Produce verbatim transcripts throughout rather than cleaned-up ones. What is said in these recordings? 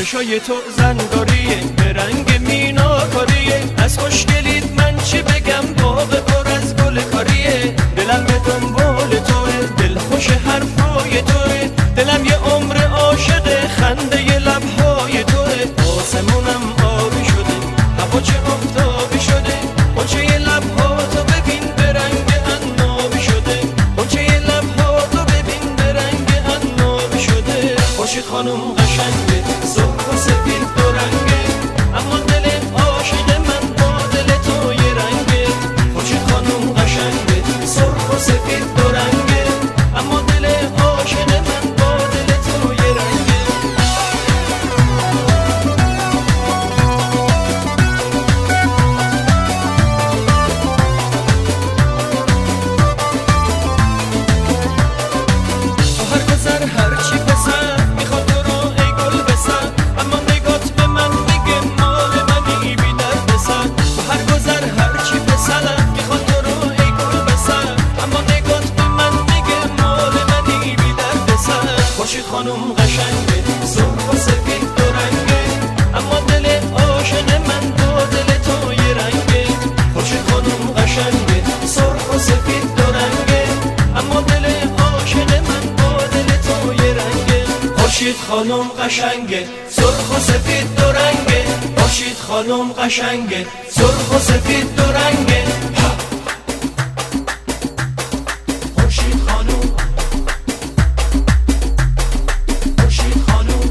چشای تو زنگاریه، به رنگ میناکاریه. از خوشگلیت من چی بگم، باغ پر از گل کاریه. دلم به دنبال توه، دل خوش حرفای توه. دلم یه عمر عاشق خنده ی لبهای توه. آسمونم آبی شده، هوا چه آفتابی شده. خوچه ی لبها تو ببین به رنگ عنابی شده. خوچه ی لبها تو ببین به رنگ عنابی شده. خورشید خانم قشنگه، سرخ و سفید دو رنگه، اما دل عاشق من با دل تو یه رنگه. خورشید خانم قشنگه، سرخ و سفید دو رنگه، اما دل عاشق من با دل تو یه رنگه. تو هر گذر هر چی پسر میخواد تو رو ای گل بسر، اما نگات به من میگه مال منی بی درد سر. تو هر گذر هر چی پسر میخواد تو رو ای گل بسر، اما نگات به من میگه مال منی بی درد سر. خورشید خانم قشنگه، سرخ و سفید دو رنگه، اما دل عاشق من با دل تو یه رنگه. خورشید خانم قشنگه، سرخ و سفید دو رنگه، اما دل عاشق من با دل تو یه رنگه. خورشید خانم قشنگه، سرخ و سفید دو رنگه. خورشید خانم قشنگه، سرخ و سفید دو رنگه. خورشید خانم، خورشید خانم.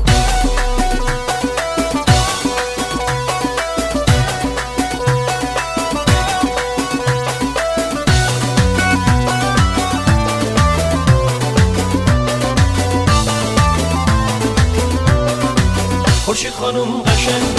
خورشید خانم قشنگه،